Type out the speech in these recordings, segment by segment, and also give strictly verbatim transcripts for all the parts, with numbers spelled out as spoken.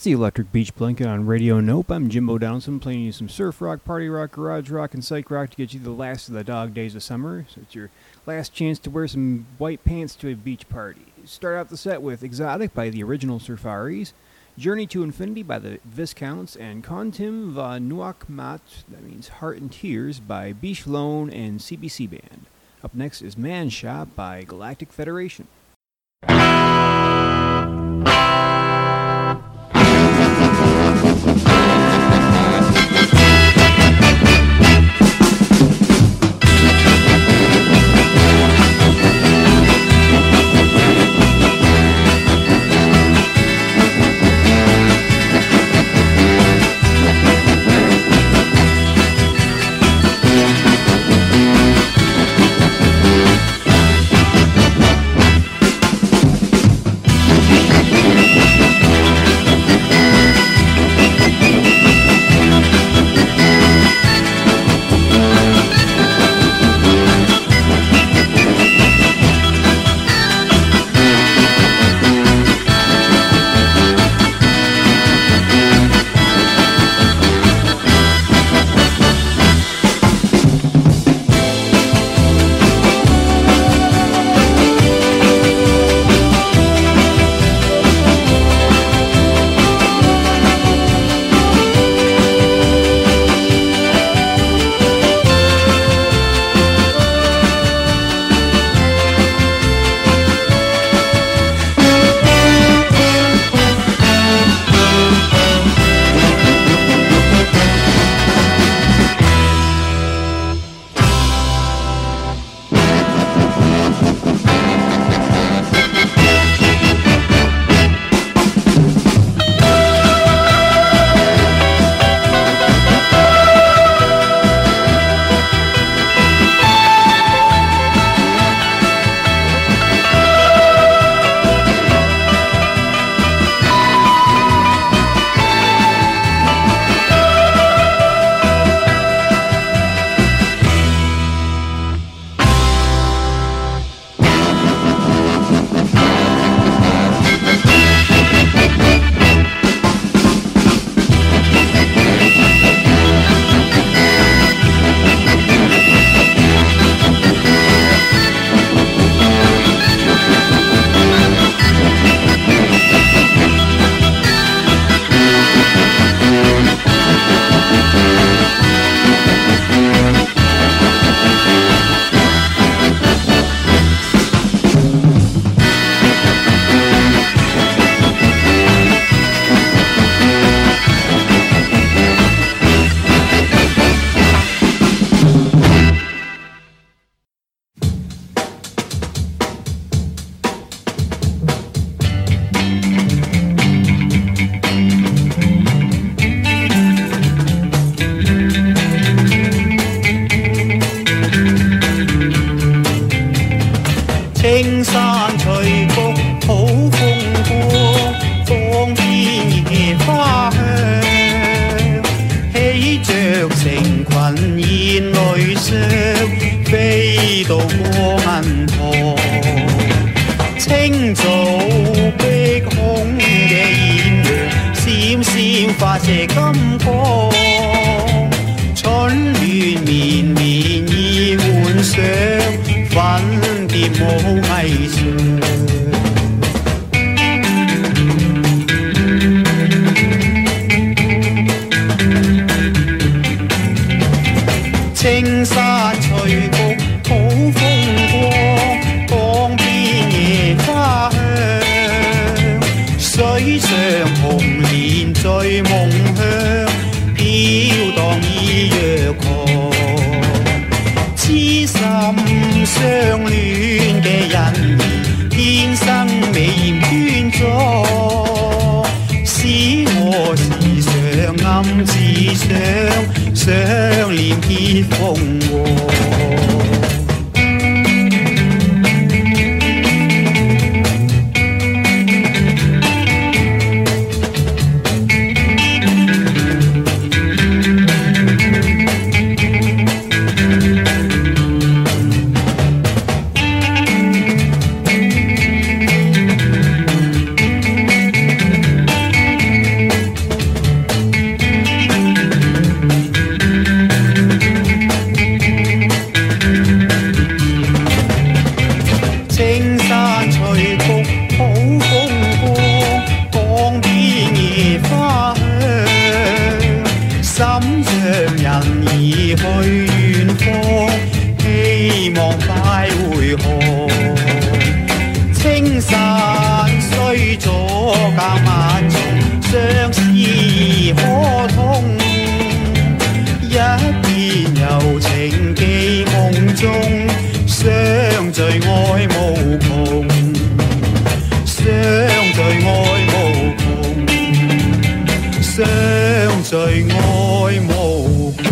the Electric Beach Blanket on Radio Nope. I'm Jimbo Donaldson, playing you some surf rock, party rock, garage rock, and psych rock to get you the last of the dog days of summer. So it's your last chance to wear some white pants to a beach party. Start out the set with Exotic by the Original Surfaris, Journey to Infinity by the Viscounts, and Kontim Va Nuak Mat, that means Heart and Tears, by Beach Lone and C B C Band. Up next is Man Shop by Galactic Federation. 望快回航。青山虽阻隔萬重，相思可通。一見柔情記夢中，相聚愛無窮，相聚愛無窮，相聚愛無窮。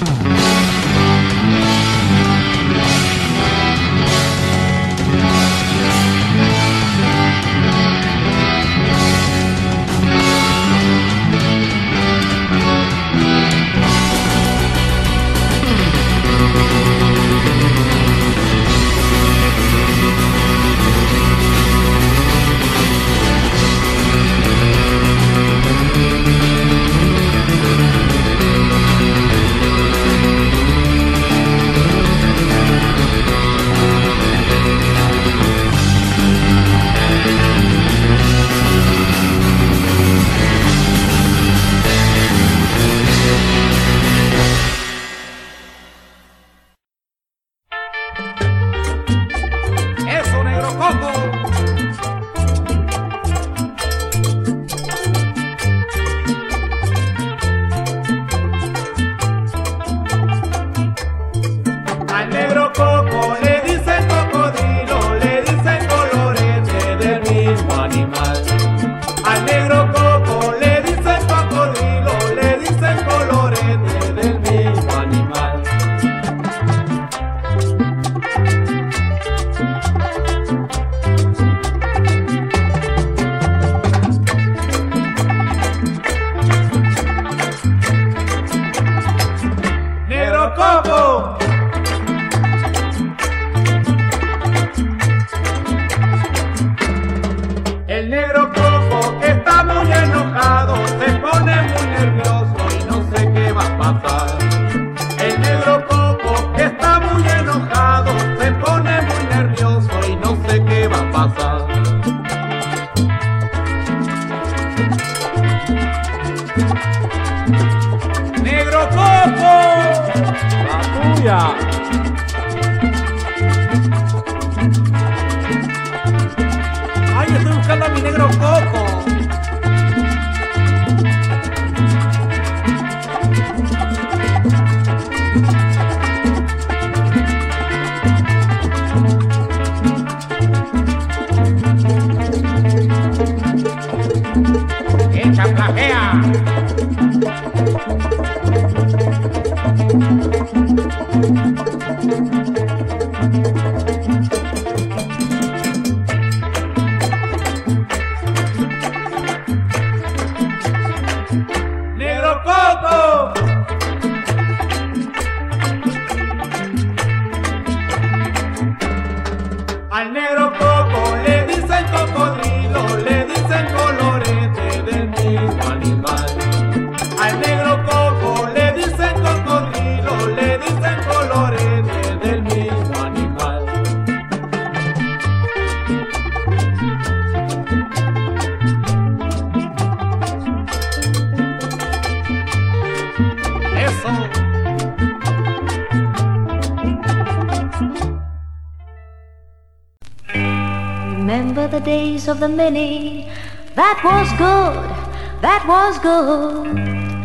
Remember the days of the mini, that was good, that was good.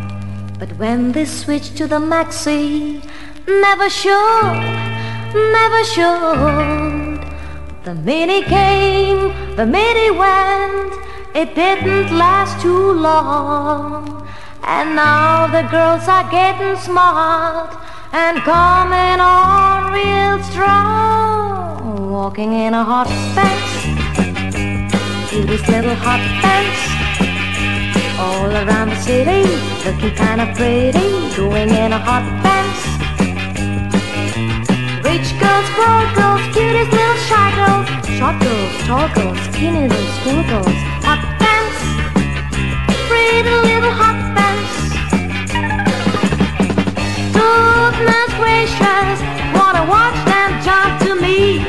But when they switched to the maxi, never should, never should. The mini came, the mini went, it didn't last too long. And now the girls are getting smart and coming on real strong. Walking in a hot fence, cutest little hot fence. All around the city, looking kind of pretty, going in a hot fence. Rich girls, poor girls, cutest little shy girls, short girls, tall girls, skinny little school girls. Hot fence, pretty little hot fence. Goodness gracious, wanna watch them jump to me.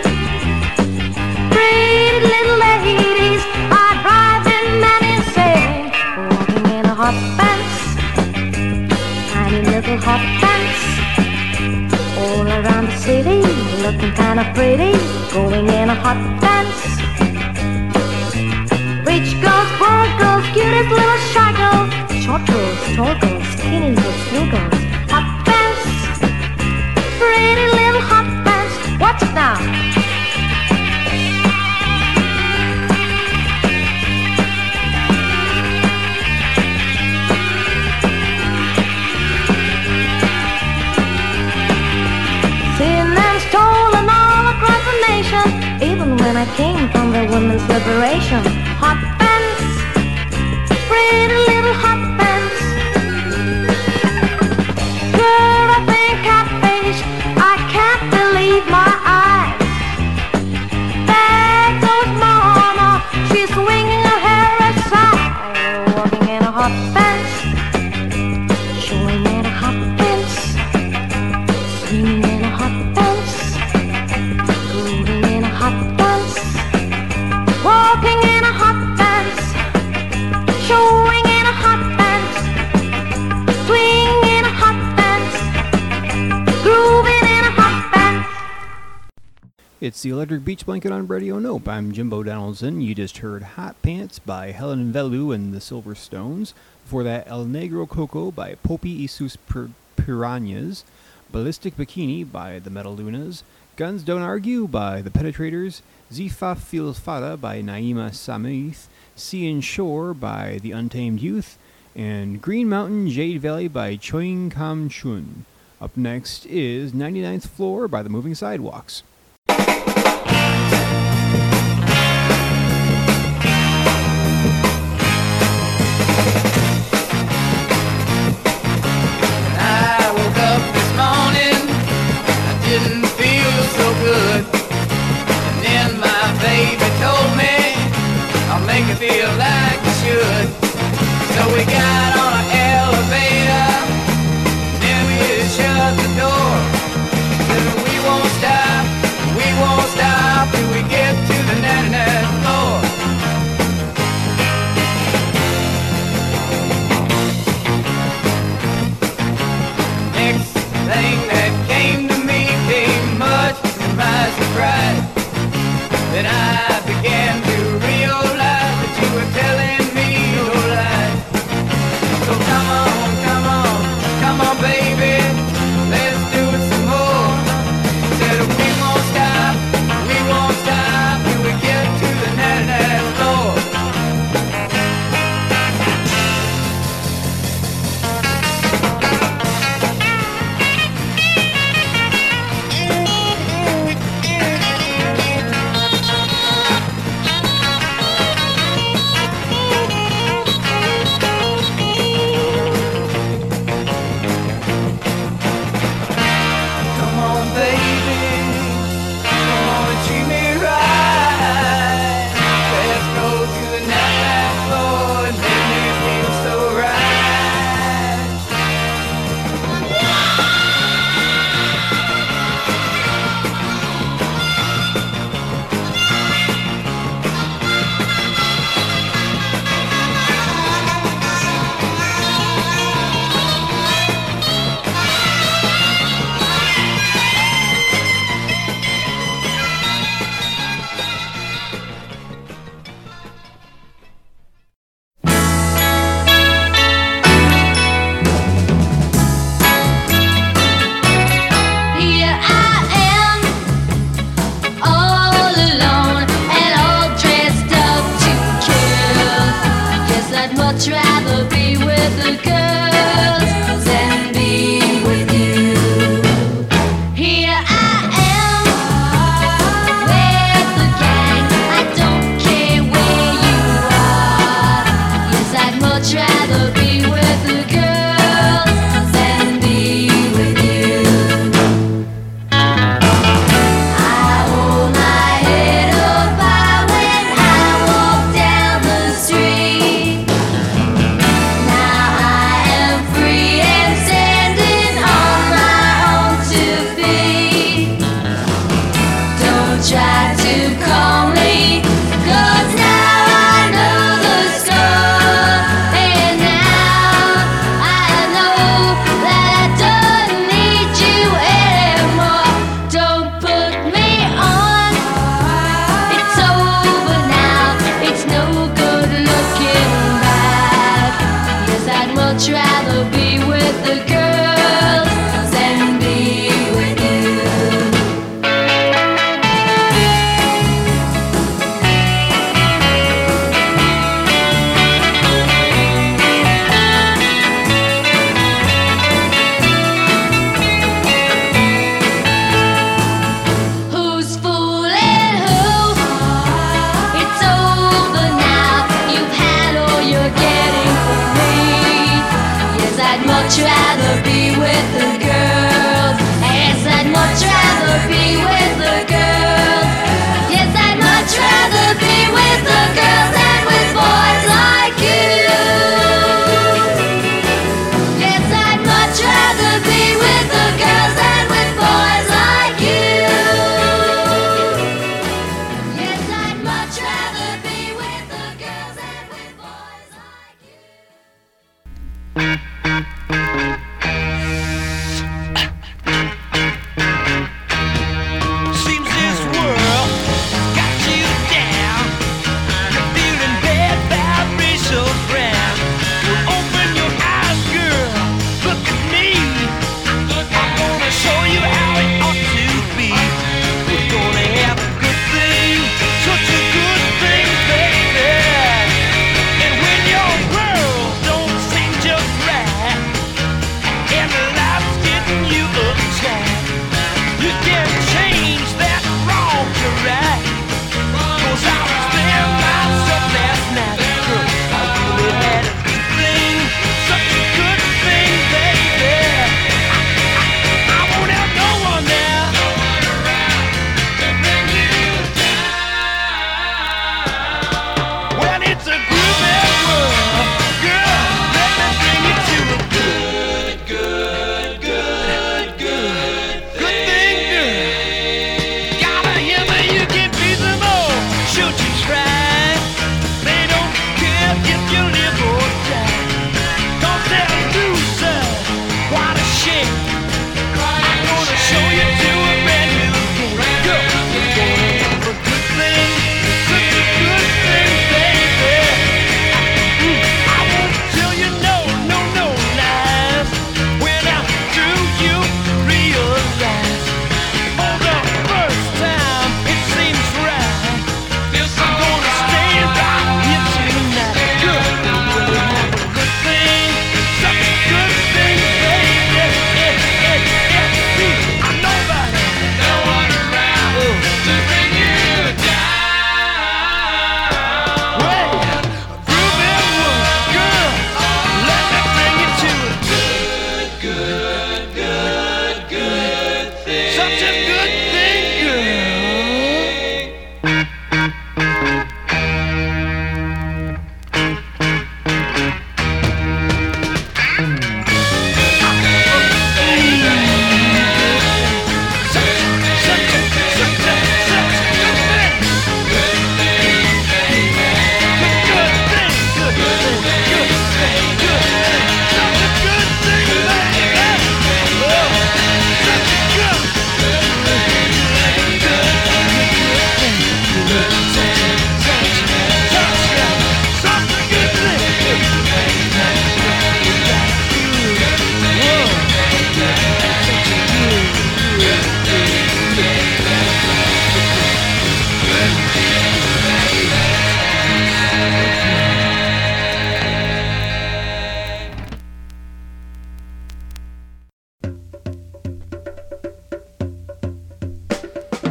Pretty little ladies are driving men insane. Walking in a hot fence, tiny little hot fence. All around the city, looking kind of pretty, going in a hot fence. Rich girls, poor girls, cutest little shy girls, short girls, tall girls, skinny little school girls. Hot fence, pretty little hot fence. Watch it now. I came from the women's liberation. Hot pants, pretty little hot pants. Girl, I think catfish, I can't believe my eyes. There goes mama, she's swinging her hair aside. Walking in a hot pants, showing in a hot pants, swinging in a hot pants, grooving in a hot pants, walking in a hot pants, showing in a hot pants, swinging in a hot pants, grooving in a hot pants. It's the Electric Beach Blanket on Radio Nope. I'm Jimbo Donaldson. You just heard Hot Pants by Helen Velu and the Silver Stones. Before that, El Negro Coco by Popi y sus Pir- Piranhas. Ballistic Bikini by the Metal Lunas. Guns Don't Argue by the Penetrators. Zifa Filfada by Naima Samith. Sea and Shore by the Untamed Youth. And Green Mountain Jade Valley by Choing Kam Chun. Up next is ninety-ninth Floor by the Moving Sidewalks. I woke up this morning, I didn't feel so good. And then my baby told me, I'll make you feel like you should. So we got on an elevator, then we just shut the door. Said we won't stop, we won't stop till we get to the ninety-ninth floor. Next thing that came to me came much to my surprise. Then I began to realize that you were telling me your lies. So come on, come on, come on baby, let's do it some more. Said we won't stop, we won't stop till we get to the ninety-ninth floor.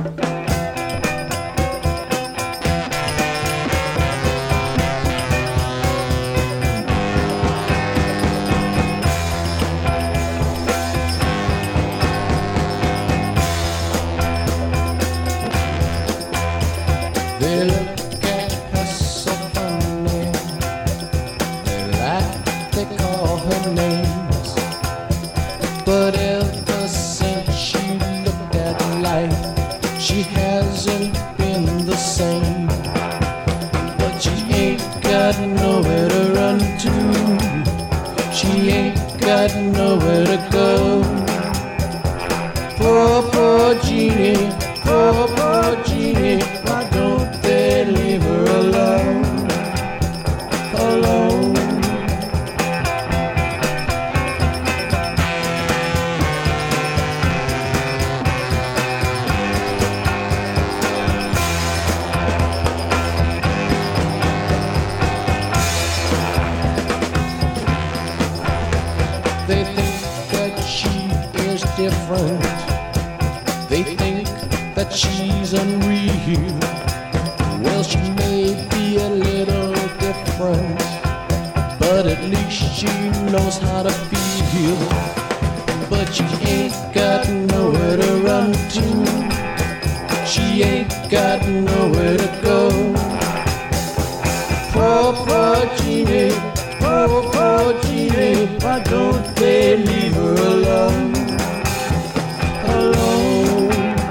They look at her so funny. They laugh, they call her names. But ever since she looked at life, she hasn't been the same. But she ain't got nowhere to run to. She ain't got nowhere to go. Poor, poor Jeannie, poor, poor Jeannie. Why don't they leave her alone, alone? They think that she is different. They think that she's unreal. Well, she may be a little different, but at least she knows how to feel. But she ain't got nowhere to run to. She ain't got nowhere to go. Poor, poor Jeannie, poor, poor Jeannie. Why don't they leave her alone, alone?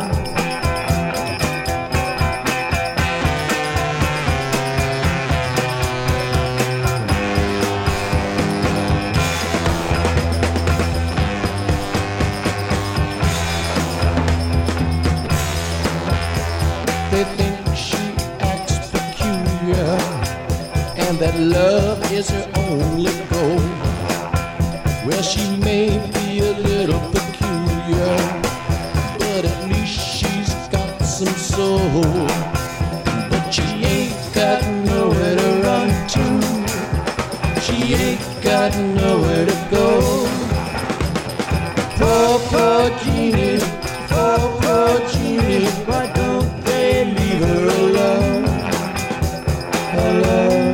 They think she acts peculiar, and that love is her only goal. Well, she may be a little peculiar, but at least she's got some soul. But she ain't got nowhere to run to. She ain't got nowhere to go. Poor, poor Jeannie, poor, poor Jeannie. Why don't they leave her alone, alone?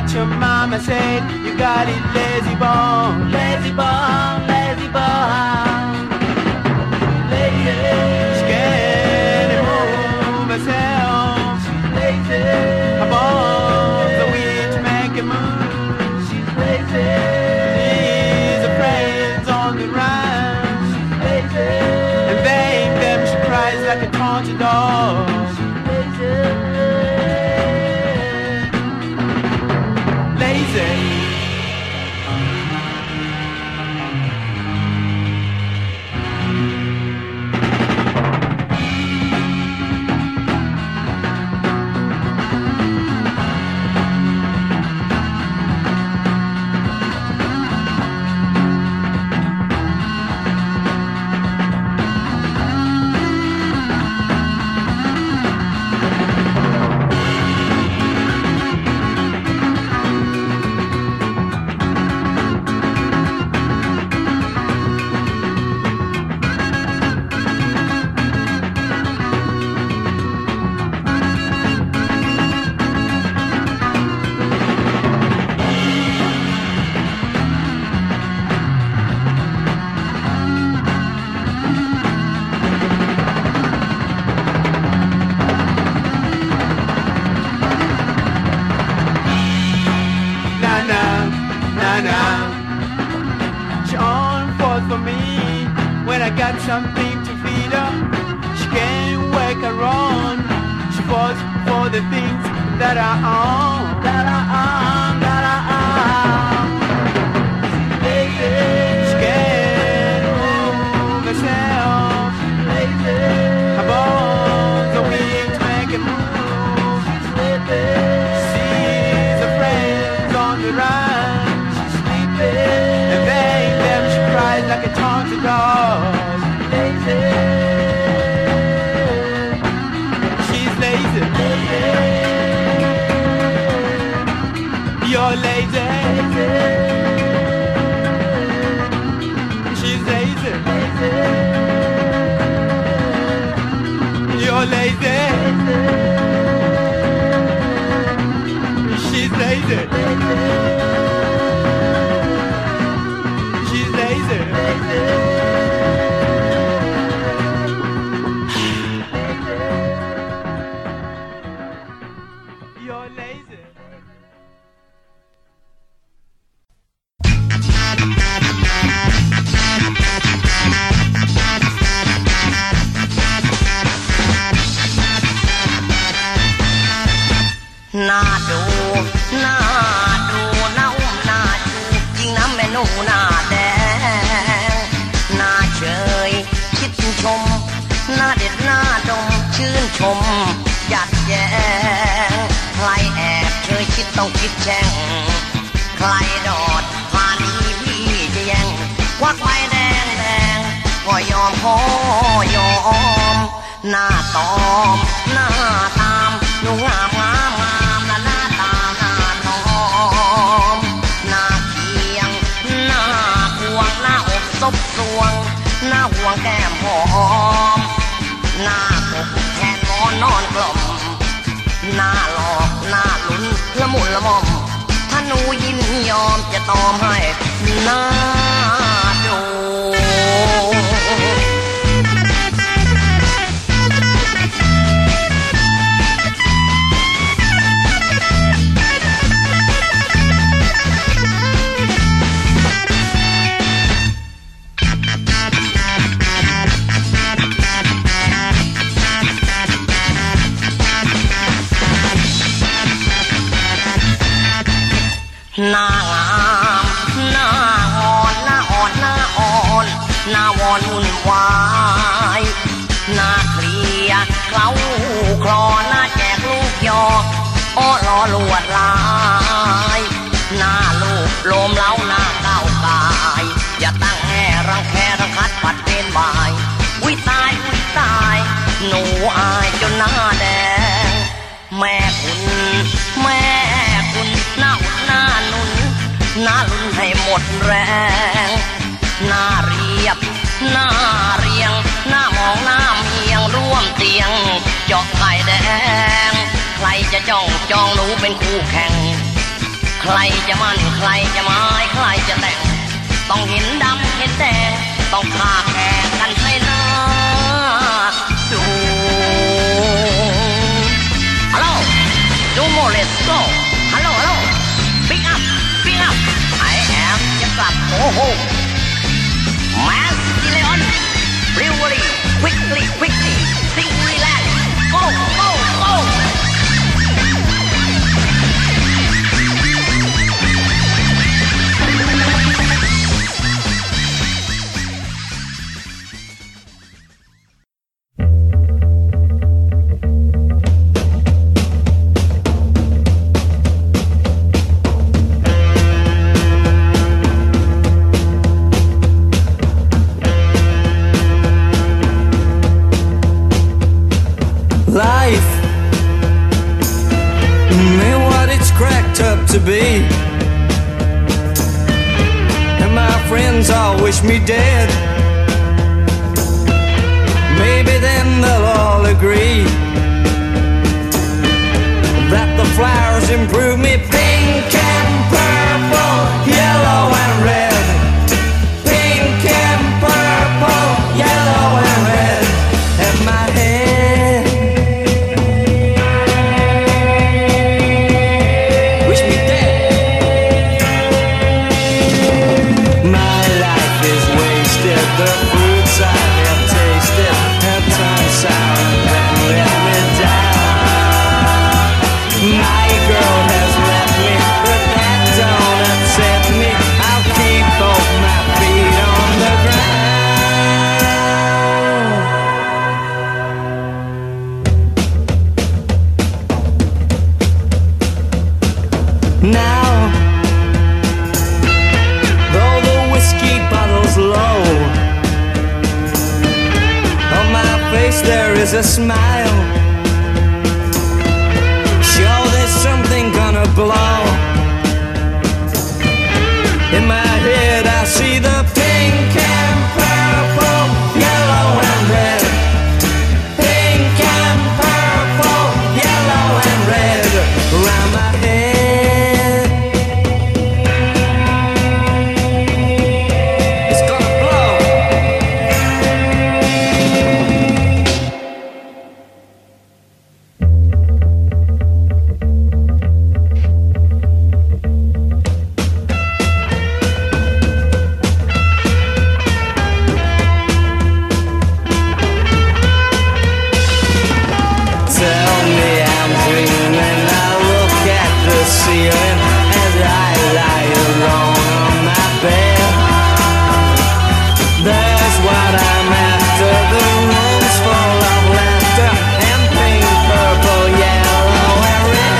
your mama said you got it lazy bone, lazy bone, lazy bone, lazy. She can't move herself, she's lazy. Her bones are weak to make a move, she's lazy. These are friends on the run, she's lazy. And vain them she cries like a taunted dog, she's lazy. Lazy. Something to feed her. She can't wake her on. She falls for the things that are on, that are on, that are on. She's lazy. She can't move herself. She's lazy. Her bones are weak to make a move. She's lazy. She sees her friends on the run. She's sleeping. And they them she cries like a taunted dog. She's lazy. You're lazy. She's lazy. You're lazy. She's lazy. She's lazy. น่าดูน่าดูน่าอุ้มน่าจูบจริงนะแม่หนูหน้าแดงน่าเฉยคิดชมน่าเด็ดน่าดมชื่นชมหยัดแยงใครแอบเชยคิดต้องคิดแช่งใครดอดพานี้พี่จะแย่งควักใบแดงแดงก็ยอมพอยอมหน้าตอมหน้าตามหนูงามงามงามหน้าตาหน้าน้อมหน้าเคียงหน้าควงหน้าอกซบสวงหน้าห่วงแก้มหอมหน้ากบแทนหมอนนอนกล่อมหน้าหลอกหน้าลุ้นละมุนละม่อมถ้าหนูยินยอมจะตอมให้หน้าดู หน้างามหน้าอ่อนหน้าอ่อนหน้าอ่อนหน้าวอนวุ่นวายหน้าเคลียเคล้าคลอหน้าแจกลูกยออ้อล้อลวดลายหน้าลูกโลมเล้าหน้าก้าวกายอย่าตั้งแง่รังแครังคัดปัดเป็นบ่ายอุ้ยตายอุ้ยตายหนูอายจนหน้าแดงแม่คุณแม่คุณหน้าอุ่นหน้านุ่นหน้าลุ้นให้หมดแรงหน้าเรียบหน้าเรียงหน้ามองหน้าเมียงร่วมเตียงเจาะไข่แดงใครจะจ้องจองหนูเป็นคู่แข่งใครจะมันใครจะหมายใครจะแต่งต้องเห็นดำเห็นแดงต้องฆ่าแข่งกันให้น่าดูฮัลโหลดูโมเลสโกฮัลโหลฮัลโหลปิกอัพปิกอัพไอแอมจะกลับโอ้โหแมสซิเลออนริวอรี่ควิกลี่ควิกลี่ซิงรีแลนด์โก้โก้โก้ Life ain't what it's cracked up to be, and my friends all wish me dead. Maybe then they'll all agree that the flowers improve me. Pink and purple, yellow and red. Pink and purple, yellow and red. And my head wish me dead. My life is wasted. The fruits I have tasted have turned sour and let me down. My girl has left me, but that don't upset me. I'll keep both my feet on the ground. Now, though the whiskey bottle's low, on my face there is a smile. Sure, there's something gonna blow. In my head I see the pink and purple, yellow and red. Pink and purple, yellow and red around my head. It's gonna blow. Tell me I'm dreaming. I look at the ceiling as I lie alone on my bed. There's what I'm after. The room's full of laughter and pink, purple, yellow and red.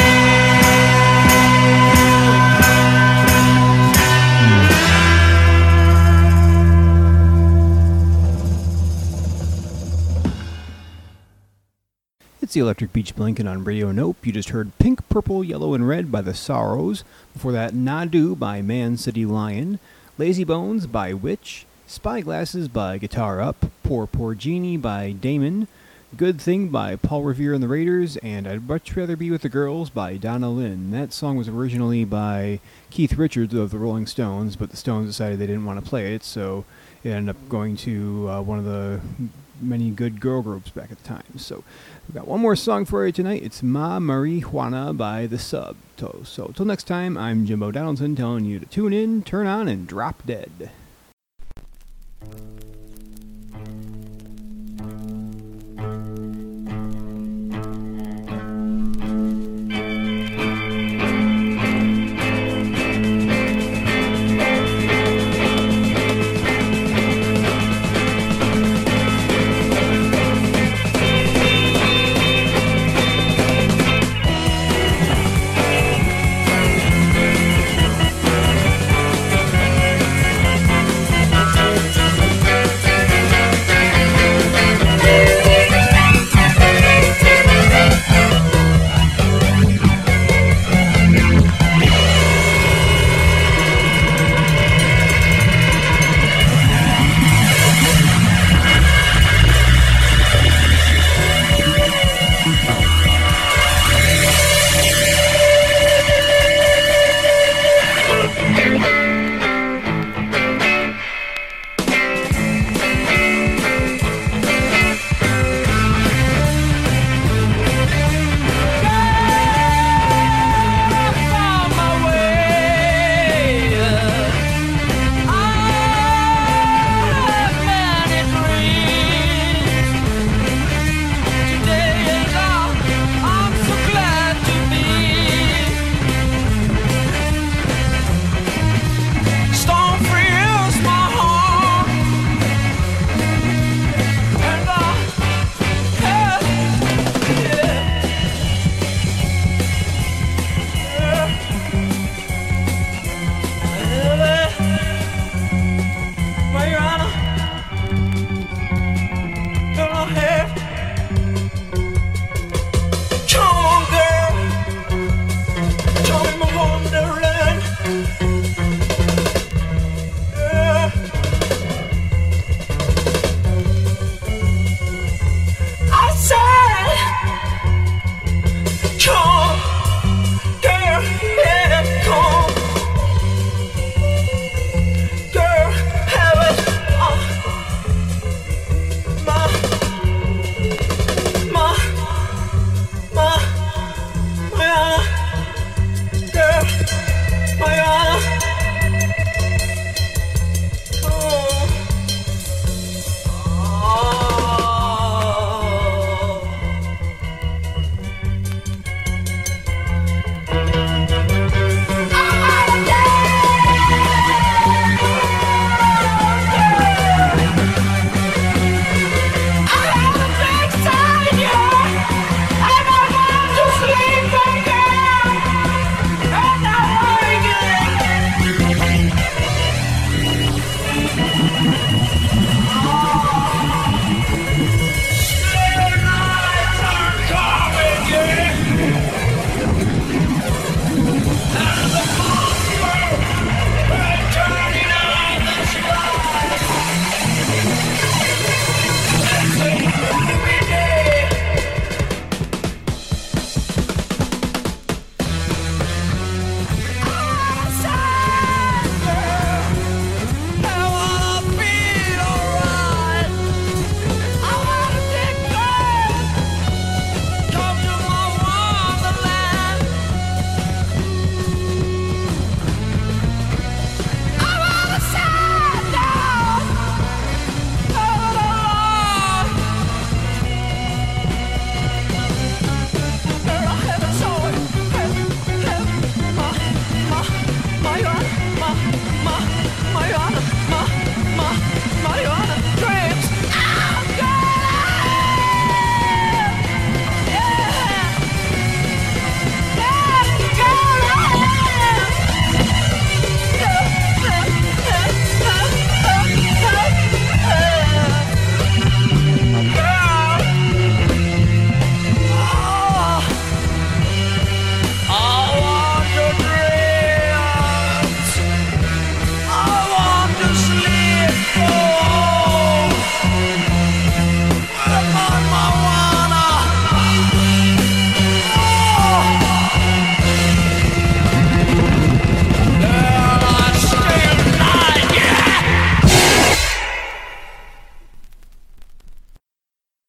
It's the Electric Beach Blanket on Radio Nope. You just heard Pink, Purple, Yellow, and Red by The Sorrows. Before that, Nadu by Man City Lion. Lazy Bones by Witch. Spyglasses by Guitar Up. Poor Poor Genie by Damon. Good Thing by Paul Revere and the Raiders. And I'd Much Rather Be With the Girls by Donna Lynn. That song was originally by Keith Richards of the Rolling Stones, but the Stones decided they didn't want to play it, so it ended up going to uh, one of the many good girl groups back at the time. So we've got one more song for you tonight. It's Ma Marijuana by The Sub. So, so till next time, I'm Jimbo Donaldson telling you to tune in, turn on, and drop dead.